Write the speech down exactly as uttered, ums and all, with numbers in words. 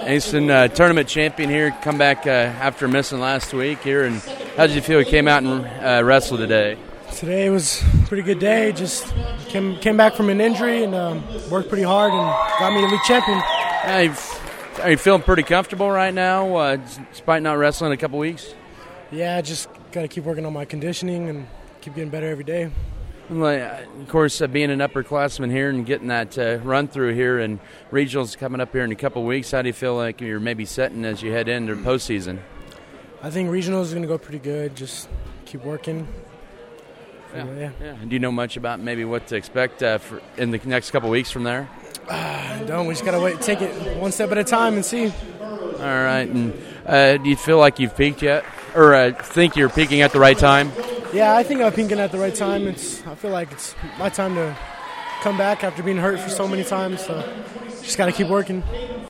Asen, uh, tournament champion here, come back uh, after missing last week here, and how did you feel you came out and uh, wrestled today? Today was a pretty good day. Just came came back from an injury and um, worked pretty hard and got me the league champion. Yeah, you've- are you feeling pretty comfortable right now, uh, despite not wrestling in a couple weeks? Yeah, just got to keep working on my conditioning and keep getting better every day. Well, of course, uh, being an upperclassman here and getting that uh, run through here, and regionals coming up here in a couple of weeks, how do you feel like you're maybe setting as you head into postseason? I think regionals is going to go pretty good. Just keep working. Yeah. yeah. yeah. Do you know much about maybe what to expect uh, for in the next couple of weeks from there? Uh, don't. We just got to wait, take it one step at a time and see. All right. And uh, do you feel like you've peaked yet? Or uh, think you're peaking at the right time? Yeah, I think I'm peaking at the right time. It's. I feel like it's my time to come back after being hurt for so many times. So just got to keep working.